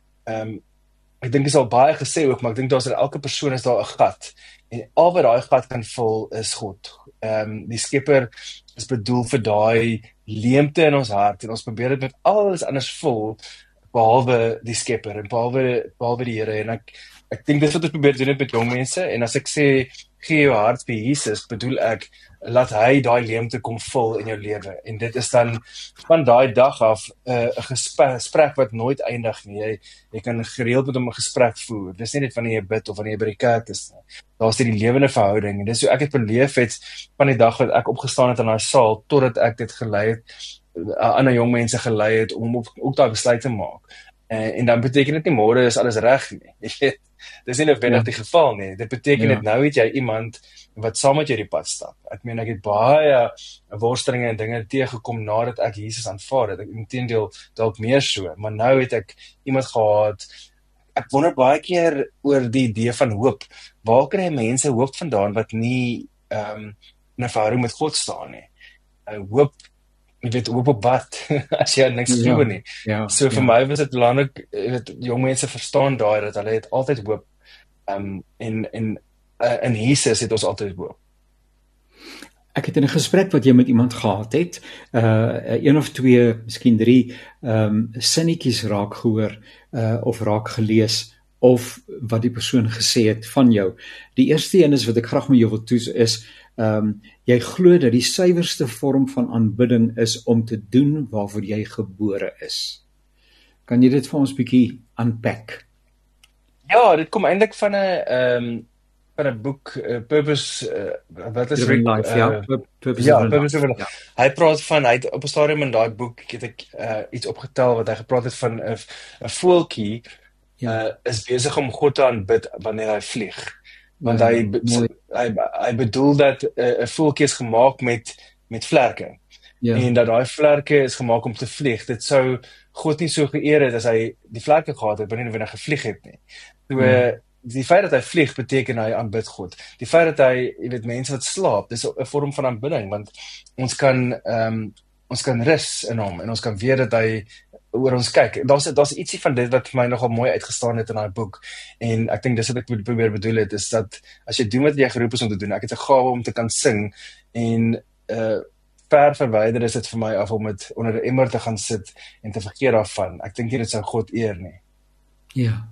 ek dink is al baie gesê ook, maar ek dink daar's in elke persoon is daar 'n gat. En al wat daai gat kan vul is God. Die Skepper is bedoel vir daai leemte in ons hart, en ons probeer dit met alles anders vul behalwe die Skepper en behalwe die Here. En ek dink dis wat ons probeer doen met jong mense. En as ek sê gee jou hart vir Jesus, bedoel ek laat hy daai leemte kom vul in jou lewe. En dit is dan van daai dag af 'n gesprek wat nooit eindig nie. Jy kan gereeld met hom 'n gesprek voer. Dis nie net wanneer jy bid of wanneer jy by die kerk is nie. Daar's die lewende verhouding. En dis hoe ek het beleef het van die dag wat ek opgestaan het in daai saal totdat ek dit gelei het, ander jong mense gelei het om ook daai besluit te maak. En dan beteken dit nie môre is alles reg nie. Dis nie noodwendig die geval nie. Dit beteken net nou het jy iemand wat saam met jou die pad stap. Ek meen ek het baie worstelinge en dinge teëgekom nadat ek Jesus aanvaar het. Inteendeel dalk meer so, maar nou het ek iemand gehad. Ek wonder baie keer oor die idee van hoop. Waar kry mense hoop vandaan wat nie in 'n verhouding met God staan nie? Hoop, jy weet, hoop op wat, as jy niks glo nie. So vir my was dit belangrik, jong mense verstaan daai, dat hulle het altyd hoop, en in Jesus het ons altyd hoop. Ek het in 'n gesprek wat jy met iemand gehad het, een of twee, miskien 3, sinnetjies raak gehoor, of raak gelees, of wat die persoon gesê het van jou. Die eerste een is wat ek graag met jou wil toets is, jy glo dat die suiwerste vorm van aanbidding is om te doen waarvoor jy gebore is. Kan jy dit vir ons bietjie unpack? Ja, dit kom eintlik van 'n boek, Purpose, wat is Driven Life, Purpose Driven Life. Hy praat van, hy het op 'n stadium in daai boek het ek iets opgetel wat hy gepraat het van 'n voeltjie is besig om God te aanbid wanneer hy vlieg. Want hy bedoel dat 'n voeltjie is gemaak met vlerke. En dat daai vlerke is gemaak om te vlieg. Dit sou God nie so geëer het as hy die vlerke gehad het wanneer hy gevlieg het nie. So die feit dat hy vlieg beteken hy aanbid God. Die feit dat hy, jy weet, mense wat slaap, dis 'n vorm van aanbidding, want ons kan rus in hom en ons kan weet dat hy oor ons kyk. Daar's ietsie van dit wat vir my nogal mooi uitgestaan het in daai boek. En ek dink dis wat ek probeer bedoel het, is dat as jy doen wat jy geroep is om te doen, ek het 'n gawe om te kan sing, en ver verwyder is dit vir my af om dit onder 'n emmer te gaan sit en te vergeet daarvan. Ek dink nie dit sou God eer nie. Ja.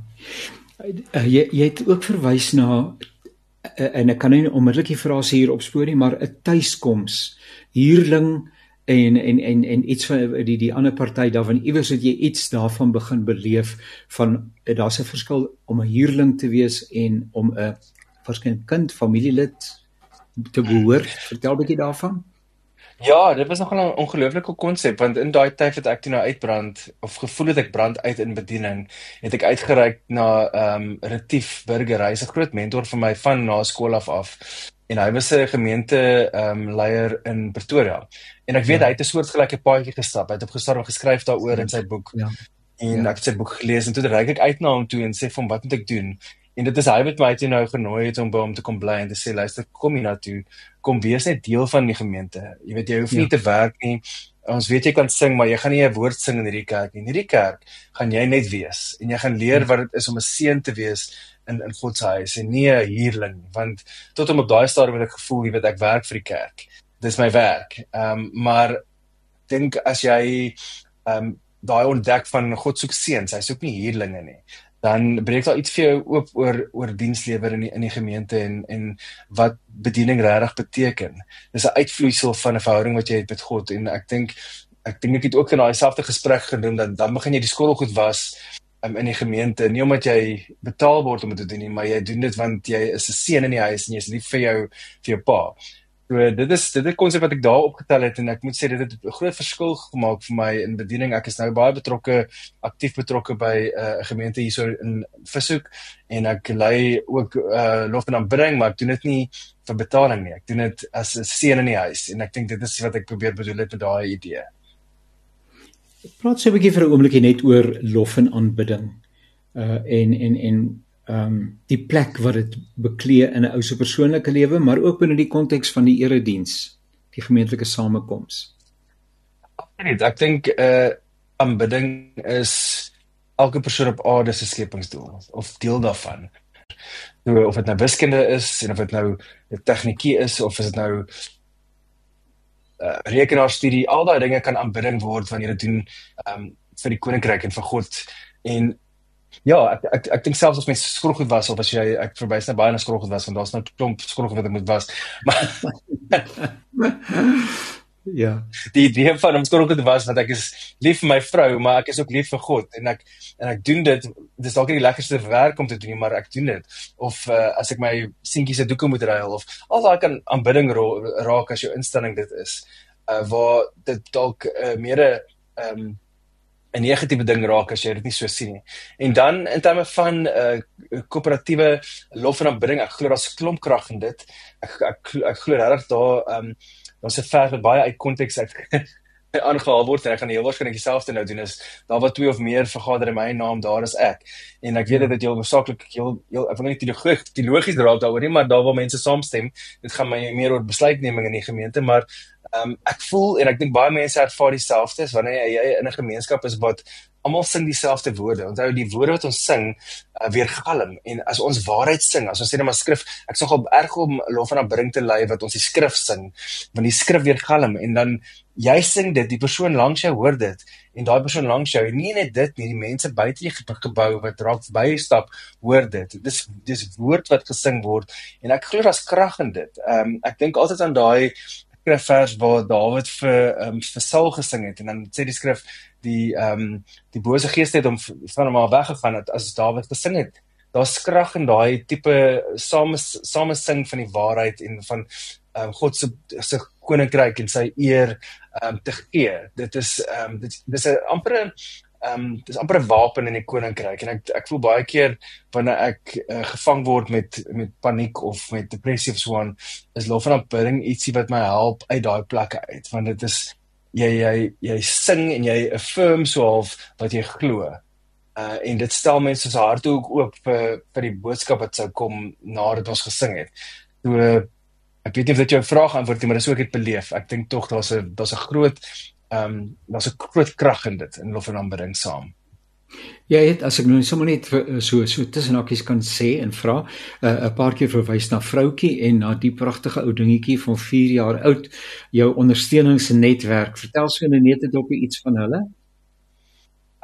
Jy het ook verwys na, en ek kan nie onmiddellik die frase hier opspoor nie, maar 'n tuiskoms huurling en iets van die ander party daarvan, iewers het jy iets daarvan begin beleef van, daar's 'n verskil om 'n huurling te wees en om 'n waarskynlik kind, familielid te behoort. Vertel 'n bietjie daarvan. Ja, dit was nogal 'n ongelooflike konsep, want in daai tyd het ek toe nou uitbrand, of gevoel het ek brand uit in bediening, het ek uitgereik na Retief Burger. Hy is 'n groot mentor vir my van na skool af. En hy was 'n gemeente leier in Pretoria. En ek weet hy het 'n soortgelyke paadjie gestap. Hy het op gestart en geskryf daaroor in sy boek. En ek het sy boek gelees en toe reik ek uit na hom toe en sê vir hom, wat moet ek doen? En dit is hy wat my toe nou genooi het om by hom te kom bly en te sê, luister, kom hier na toe, kom wees net deel van die gemeente. Jy weet, jy hoef nie te werk nie. Ons weet jy kan sing, maar jy gaan nie 'n woord sing in hierdie kerk nie. In hierdie kerk gaan jy net wees en jy gaan leer wat dit is om 'n seun te wees in God se huis en nie 'n huurling, want tot op daai stadium het ek gevoel, jy weet, ek werk vir die kerk. Dis my werk. Maar dink as jy daai ontdek van God soek seuns, hy soek nie huurlinge nie, dan breek daar iets vir jou oop oor dienslewer in die gemeente en wat bediening regtig beteken. Dis 'n uitvloeisel van 'n verhouding wat jy het met God, en ek dink ek het ook in daai selfde gesprek genoem, dat dan begin jy die skottelgoed was in die gemeente, nie omdat jy betaal word om dit te doen nie, maar jy doen dit want jy is 'n seun in die huis en jy is lief vir jou pa. So dit is 'n konsep wat ek daar opgetel het, en ek moet sê dit het 'n groot verskil gemaak vir my in bediening. Ek is nou baie aktief betrokke by 'n gemeente hierso in Vishoek, en ek lei ook lof en aanbidding, maar ek doen dit nie vir betaling nie. Ek doen dit as 'n seun in die huis, en ek dink dit is wat ek probeer bedoel het met daai idee. Praat so 'n bietjie vir 'n oombliekie net oor lof en aanbidding die plek wat dit beklee in 'n ou se persoonlike lewe, maar ook binne die konteks van die erediens, die gemeentelike samekoms. Absoluut. Ek dink aanbidding is elke persoon op aarde se skepingsdoel, of deel daarvan. Of dit nou wiskunde is, en of dit nou 'n tegnikie is, of is dit nou rekenaarstudie, al daai dinge kan aanbidding word wanneer jy dit doen vir die koninkryk en vir God. En ja, ek dink selfs as mens skottelgoed was, of as ek verwys nou baie na skottelgoed was, want daar's nou 'n klomp skottelgoed wat ek moet was, maar ja. Die idee van om skottelgoed te was, want ek is lief vir my vrou, maar ek is ook lief vir God, en ek doen dit. Dis dalk nie die lekkerste werk om te doen, maar ek doen dit. Of as ek my seentjie se doeke moet ruil, of al daai kan aanbidding raak as jou instelling dit is, waar dit dalk meer 'n negatiewe ding raak as jy dit nie so sien nie. En dan in terme van koöperatiewe lof en aanbidding, ek glo daar's klomp krag in dit. Ek glo regtig daar's 'n vers wat baie uit konteks aangehaal word, en ek gaan heel waarskynlik dieselfde nou doen, is daar wat 2 of meer vergader in my naam, daar is ek. En ek weet dit heel hoofsaaklik, ek wil nie teologies raak daaroor nie, maar daar waar mense saamstem, dit gaan my meer oor besluitneming in die gemeente, maar ek voel, en ek dink baie mense ervaar dieselfde, is wanneer jy in 'n gemeenskap is wat almal sing dieselfde woorde. Onthou, die woorde wat ons sing weergalm, en as ons waarheid sing, as ons sê net maar skrif, ek is nogal erg om lof en aanbidding te lei wat ons die skrif sing, want die skrif weergalm, en dan jy sing dit, die persoon langs jou hoor dit, en daai persoon langs jou, en nie net dit nie, die mense buite die gebou wat raak verby stap, hoor dit. Dis woord wat gesing word, en ek glo daar's krag in dit. Ek dink altyd aan daai skrifvers waar Dawid vir Saul gesing het, en dan sê die skrif, die bose geeste het hom van hom al weggegaan het as Dawid gesing het. Daar's krag in daai tipe same sing van die waarheid en van God se koninkryk en sy eer te gee. Dit is amper 'n wapen in die koninkryk, en ek voel baie keer wanneer ek gevang word met paniek of met depressie of so aan, is lof en aanbidding ietsie wat my help uit daai plekke uit, want dit is jy sing en jy affirm so half wat jy glo, en dit stel mense se harte ook oop vir die boodskap wat sou kom nadat ons gesing het. So ek weet nie of dit jou vraag antwoord nie, maar dis ook het beleef. Ek dink tog daar's 'n groot krag in dit, in lof en aanbidding saam. Jy het, as ek nou sommer net so tussen hakies kan sê en vra, 'n paar keer verwys na vroutjie en na die pragtige ou dingetjie van 4 jaar oud, jou ondersteuningsnetwerk. Vertel so net 'n dopie iets van hulle.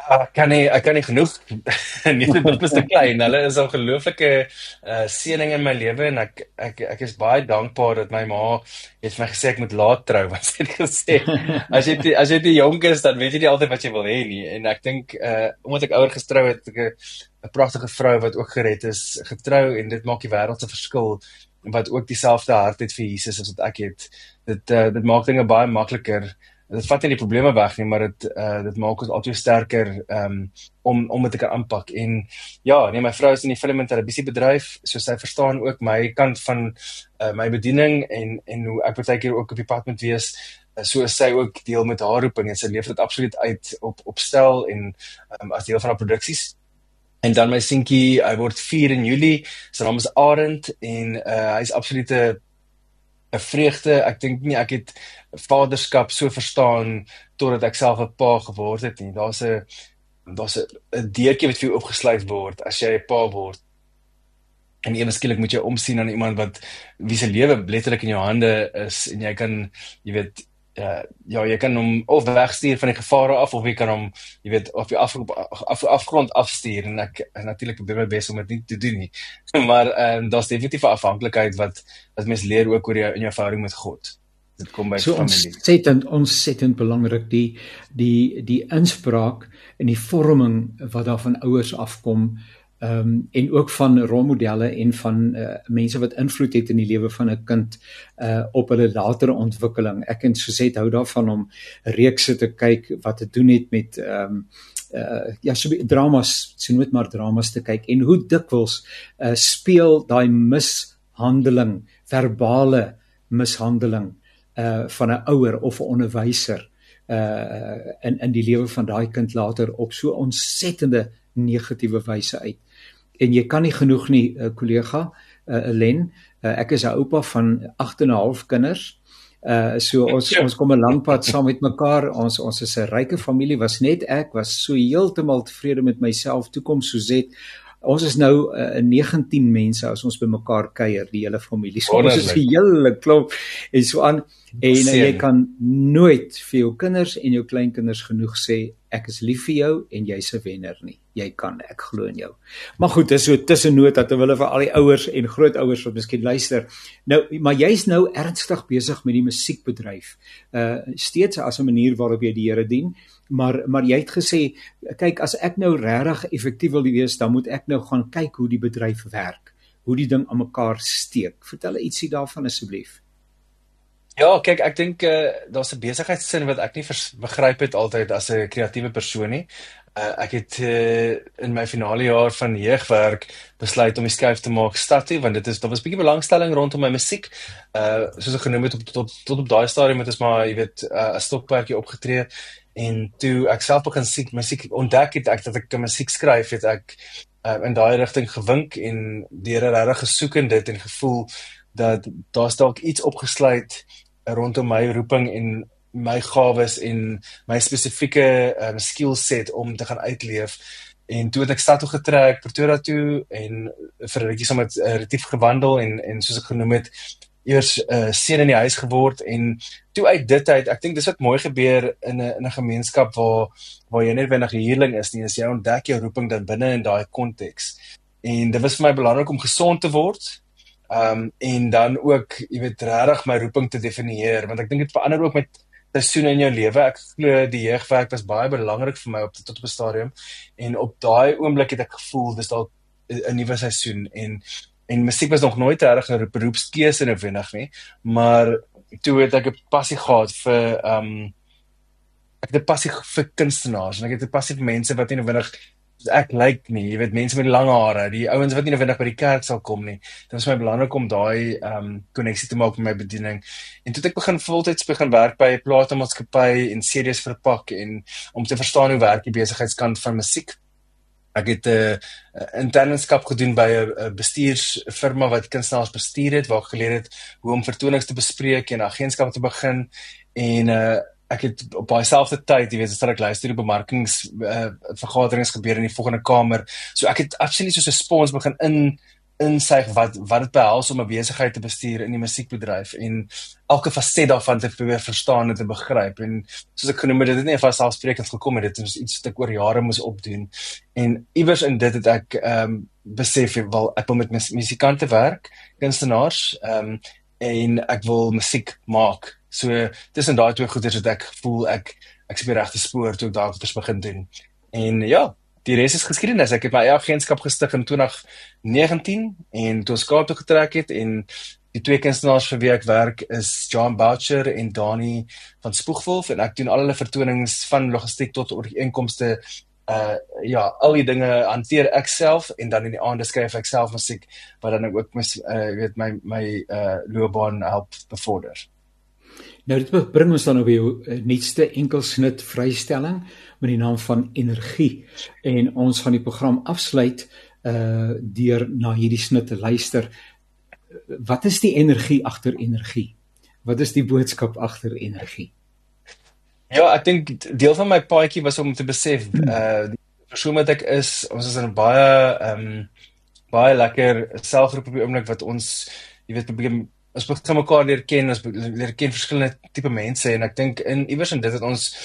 Ek kan nie genoeg nie, dit is te klein. Hulle is 'n ongelooflike seëning in my lewe en ek is baie dankbaar dat my ma het vir my gesê ek moet laat trou, want sy het gesê as jy te jonk is, dan weet jy nie altyd wat jy wil hê nie. En ek dink omdat ek ouer getrou het, ek 'n pragtige vrou wat ook gered is, getrou en dit maak die wêreld se verskil wat ook dieselfde hart het vir Jesus as wat ek het. Dit maak dinge baie makliker. Dit vat nie die probleme weg nie, maar dit maak ons altyd sterker om dit te kan aanpak. En ja, nee, my vrou is in die film en televisie bedryf, so sy verstaan ook my kant van my bediening en hoe ek baie keer ook op die pad moet wees. So is sy ook deel met haar roeping en sy leef dit absoluut uit op stel en as deel van haar produksies. En dan my seentjie, hy word 4 in Julie, sy naam is Arend en hy is absoluut 'n vreugde. Ek dink nie ek het vaderskap so verstaan totdat ek self 'n pa geword het nie. Daar's 'n deurtjie wat vir jou opgesluit word as jy 'n pa word. En ewe skielik moet jy omsien aan iemand wie se lewe letterlik in jou hande is en jy kan, jy weet, jy kan hom of wegstuur van die gevare af of jy kan hom, jy weet, op die afgrond afstuur en ek natuurlik probeer my bes om dit nie te doen nie. Maar daar's definitief 'n afhanklikheid wat mens leer ook oor in jou verhouding met God. Dit kom by familie. Ontsettend belangrik die inspraak en die vorming wat daar van ouers afkom. En ook van rolmodelle en van mense wat invloed het in die lewe van 'n kind op hulle latere ontwikkeling. Ek en Suzette hou daarvan om reekse te kyk wat te doen het met dramas, so nooit maar dramas te kyk en hoe dikwels speel daai mishandeling, verbale mishandeling van 'n ouer of 'n onderwyser in die lewe van daai kind later op so ontsettende negatiewe wyse uit. En jy kan nie genoeg nie, kollega Len, ek is 'n oupa van 8 en 'n half kinders, so ons kom 'n lang pad saam met mekaar, ons is 'n ryke familie, was net ek, was so heeltemal tevrede met myself, toe kom Suzette, ons is nou 19 mense as ons by mekaar kuier, die hele familie, so ons is 'n hele klomp, en so aan, en jy kan nooit vir jou kinders en jou kleinkinders genoeg sê, ek is lief vir jou en jy's 'n wenner nie. Jy kan, ek glo in jou. Maar goed, dis so tussennota terwyl vir al die ouers en grootouers wat miskien luister. Nou, maar jy's nou ernstig besig met die musiekbedryf. Steeds as 'n manier waarop jy die Here dien, maar jy het gesê, kyk, as ek nou regtig effektief wil wees, dan moet ek nou gaan kyk hoe die bedryf werk, hoe die ding aan mekaar steek. Vertel ietsie daarvan asseblief. Ja, kyk, ek dink daar's 'n besigheidsin wat ek nie begryp het altyd as 'n kreatiewe persoon nie. Ek het in my finale jaar van jeugwerk besluit om die skuif te maak stad toe, want daar was 'n bietjie belangstelling rondom my musiek. Soos ek genoem het, tot op daai stadium het ons maar, jy weet, 'n stokperdjie opgetree. En toe ek self begin musiek ontdek het ek dat ek musiek skryf, het ek in daai rigting gewink en deur regtig gesoek in dit en gevoel dat daar's dalk iets opgesluit rondom my roeping en my gawes en my spesifieke skillset om te gaan uitleef. En toe het ek stad toe getrek, Pretoria toe, en vir 'n rukkie saam met Retief gewandel en soos ek genoem het, eers seun in die huis geword, en toe uit dit uit, ek dink dis wat mooi gebeur in 'n gemeenskap waar jy net wenig huurling is nie, as jy ontdek jou roeping dan binne in daai konteks. En dit was vir my belangrik om gesond te word, en dan ook, jy weet, regtig my roeping te definieer, want ek dink dit verander ook met seisoene in jou lewe. Ek glo die jeugwerk was baie belangrik vir my tot op 'n stadium, en op daai oomblik het ek gevoel dis dalk 'n nuwe seisoen, en musiek was nog nooit regtig 'n beroepskeuse noodwendig nie, maar toe het ek 'n passie gehad vir ek het 'n passie vir kunstenaars, en ek het 'n passie vir mense wat nie noodwendig ek lyk nie, jy weet, mense met die lang hare, die ouens wat nie noodwendig by die kerk sal kom nie. Dit was my belangrik om daai konneksie te maak met my bediening. En toe het ek voltyds begin werk by 'n platenmaatskappy en CD's verpak, en om te verstaan hoe werk die besigheidskant van musiek. Ek het 'n internskap gedoen by 'n bestuursfirma wat kunstenaars bestuur het, waar ek geleer het hoe om vertonings te bespreek en agentskap te begin, en ek het op daai selfde tyd, jy weet, as ek luister hoe bemarkingsvergaderings gebeur in die volgende kamer, so ek het absoluut soos 'n spons begin insyg wat dit behels om 'n besigheid te bestuur in die musiekbedryf en elke faset daarvan te probeer verstaan en te begryp. En soos ek genoem het, dit het nie vanselfsprekend gekom het, dit is iets wat ek oor jare moes opdoen. En iewers in dit het ek besef, ek wil met musikante werk, kunstenaars, en ek wil musiek maak. So tussen daai twee goeders het ek voel ek is op die regte spoor toe ek daaroor begin doen. En ja, die res is geskiedenis. Ek het my eie agentskap gestig in 2019 en toe ons Kaap toe getrek het en die twee kunstenaars vir wie ek werk is John Boucher en Dani van Spoegwolf en ek doen al hulle vertonings van logistiek tot ooreenkomste. Al die dinge hanteer ek self en dan in die aande skryf ek self musiek wat dan ook my loopbaan help bevorder. Nou dit bring ons dan op jou nuutste enkelsnit vrystelling met die naam van Energie en ons gaan die program afsluit deur na hierdie snit te luister. Wat is die energie agter energie? Wat is die boodskap agter energie? Ja, ek dink deel van my paadjie was om te besef die persoon wat ek is, ons is in 'n baie lekker selfgroep op die oomblik wat ons, ons begin mekaar leer ken, ons leer ken verskillende tipe mense en ek dink iewers in dit het ons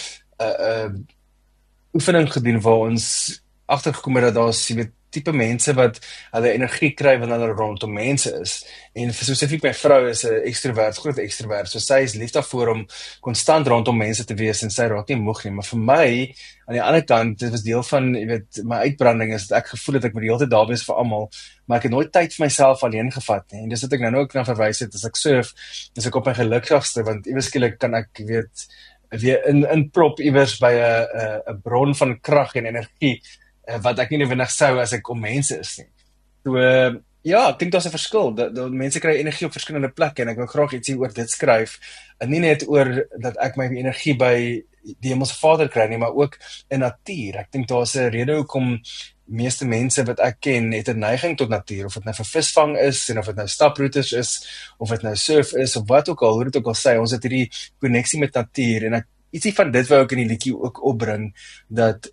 oefening gedoen waar ons agtergekom het dat daar's tipe mense wat hulle energie kry wanneer hulle rondom mense is. En spesifiek my vrou is 'n ekstrovert, groot ekstrovert. So sy is lief daarvoor om konstant rondom mense te wees en sy raak nie moeg nie. Maar vir my, aan die ander kant, dit was deel van, my uitbranding is dat ek gevoel het ek moet die hele tyd daar wees vir almal, maar ek het nooit tyd vir myself alleen gevat nie. En dis wat ek nou ook na verwys het, as ek surf, is ek op my gelukkigste, want iewers skielik kan ek weer in prop iewers by 'n bron van krag en energie wat ek nie noodwendig sou as ek om mense is nie. So, ek dink daar's 'n verskil. Dat mense kry energie op verskillende plekke en ek wil graag ietsie oor dit skryf. En nie net oor dat ek my energie by die Hemelse Vader kry nie, maar ook in natuur. Ek dink daar's 'n rede hoekom meeste mense wat ek ken het 'n neiging tot natuur, of dit nou vir visvang is en of dit nou staproetes is of dit nou surf is of wat ook al, hoe dit ook al sê, ons het hierdie koneksie met natuur en ietsie van dit wou ek in die liedjie ook opbring dat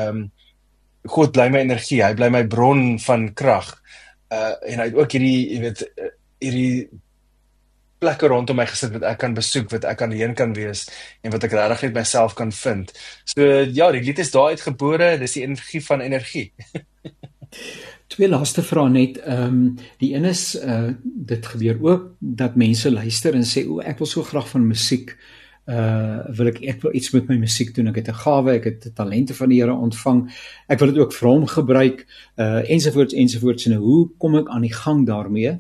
God bly my energie, hy bly my bron van krag. En hy het ook hierdie plekke rondom my gesit wat ek kan besoek, wat ek alleen kan wees en wat ek regtig net myself kan vind. So ja, die lied is daar uitgebore, dis die energie van energie. Twee laaste vrae net. Die een is, dit gebeur ook dat mense luister en sê, ek wil so graag van musiek. Ek wil iets met my musiek doen, ek het 'n gawe, ek het talente van die Here ontvang, ek wil dit ook vir hom gebruik, ensovoorts. Nou, hoe kom ek aan die gang daarmee?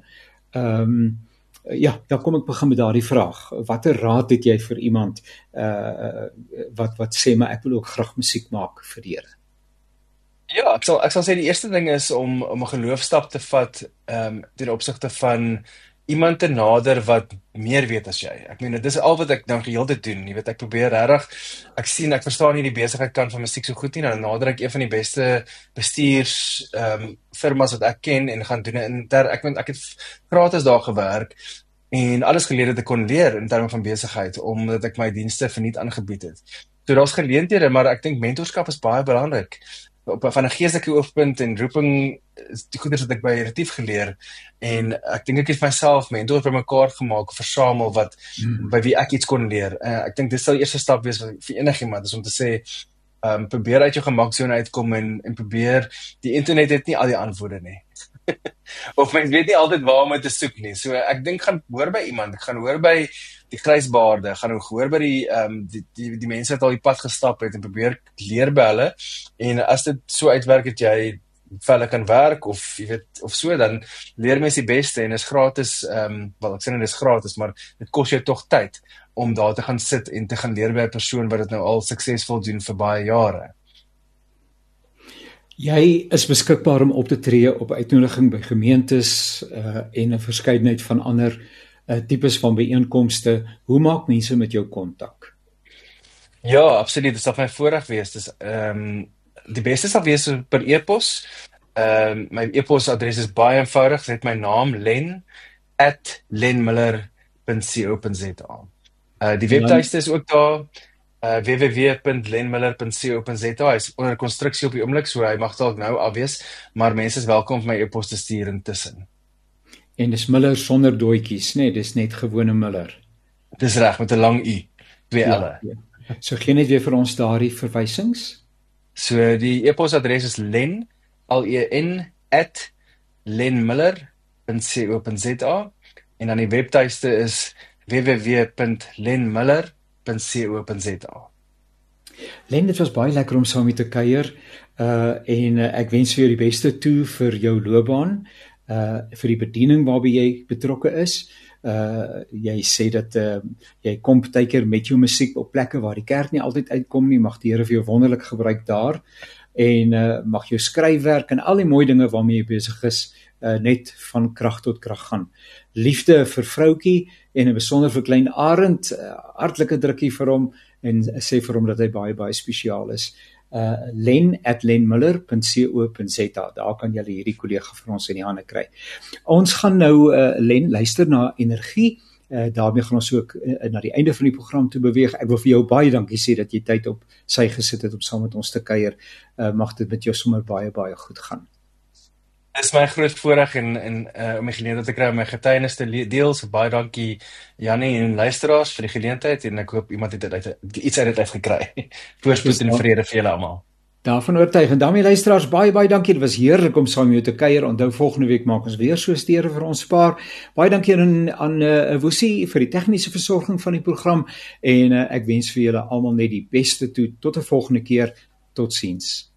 Kom ek begin met daardie vraag. Watter raad het jy vir iemand wat sê, maar ek wil ook graag musiek maak vir die Here? Ja, ek sal sê die eerste ding is om 'n geloofstap te vat ten opsigte van iemand te nader wat meer weet as jy. Ek meen, dit is al wat ek nou geheeltyd doen. Jy weet, ek probeer regtig, ek verstaan nie die besigheidskant van musiek so goed nie, dan nader ek een van die beste bestuurs firmas wat ek ken en gaan doen ek het gratis daar gewerk en alles geleer dat ek kon leer in terme van besigheid, omdat ek my dienste verniet aangebied het. So daar's geleenthede, maar ek dink mentorskap is baie belangrik. Van 'n geestelike oogpunt en roeping, die goeders wat ek by Retief geleer, en ek dink ek het myself mentors bymekaar gemaak, versamel, by wie ek iets kon leer. Ek dink dit sal die eerste stap wees vir enigiemand, is om te sê, probeer uit jou gemaksone uitkom en probeer, die internet het nie al die antwoorde nie. Of mens weet nie altyd waar om te soek nie. So ek dink gaan hoor by iemand, ek gaan hoor by die grysbaarde, gaan hoor by die mense wat al die pad gestap het en probeer leer by hulle, en as dit so uitwerk dat jy vir hulle kan werk of so, dan leer mense die beste en is gratis, ek sê nie dis gratis, maar dit kos jou tog tyd om daar te gaan sit en te gaan leer by 'n persoon wat dit nou al suksesvol doen vir baie jare. Jy is beskikbaar om op te tree op uitnodiging by gemeentes en 'n verskeidenheid van ander tipes van byeenkomste. Hoe maak mense met jou kontak? Ja, absoluut, dit sal my voorreg wees. Dis die beste sal wees per e-pos. My e-posadres is baie eenvoudig, net my naam len@lenmiller.co.za. Die webtuiste is ook daar, www.lenmiller.co.za. Hy is onder konstruksie op die oomblik, so hy mag dalk nou afwees, maar mense is welkom om my e-pos te stuur intussen. En dis Miller sonder dooitjies, nee, dis net gewone Miller. Dis reg, met 'n lang U, 2 L'e. Ja. So gee net weer vir ons daardie verwysings. So die e-posadres is len@lenmiller.co.za en dan die webtuiste is www.lenmiller.co.za. Len, dit was baie lekker om saam met te kuier, en ek wens vir jou die beste toe vir jou loopbaan, vir die bediening waarby jy betrokke is. Jy sê dat jy kom partykeer met jou musiek op plekke waar die kerk nie altyd uitkom nie, mag die Here vir jou wonderlik gebruik daar, en mag jou skryfwerk en al die mooi dinge waarmee jy besig is, net van krag tot krag gaan. Liefde vir vroutjie en 'n besonder vir klein Arend, hartlike drukkie vir hom en sê vir hom dat hy baie baie spesiaal is. len@lenmiller.co.za, daar kan jy hierdie kollega vir ons in die hande kry. Ons gaan nou, Len, luister na energie, daarmee gaan ons ook na die einde van die program toe beweeg. Ek wil vir jou baie dankie sê dat jy tyd op sy gesit het om saam met ons te kuier. Mag dit met jou sommer baie baie goed gaan. Dit is my groot voorreg en om die geleentheid te kry om my getuienis te deel. So baie dankie Jannie en luisteraars vir die geleentheid en ek hoop iemand het iets uit dit uitgekry. Voorspoed en vrede vir julle almal. Daarvan oortuig. En daarmee luisteraars, baie baie dankie. Dit was heerlik om saam met jou te kuier. Onthou, volgende week maak ons weer so stere vir ons spaar. Baie dankie aan Woesie vir die tegniese versorging van die program en ek wens vir julle almal net die beste toe. Tot 'n volgende keer. Totsiens.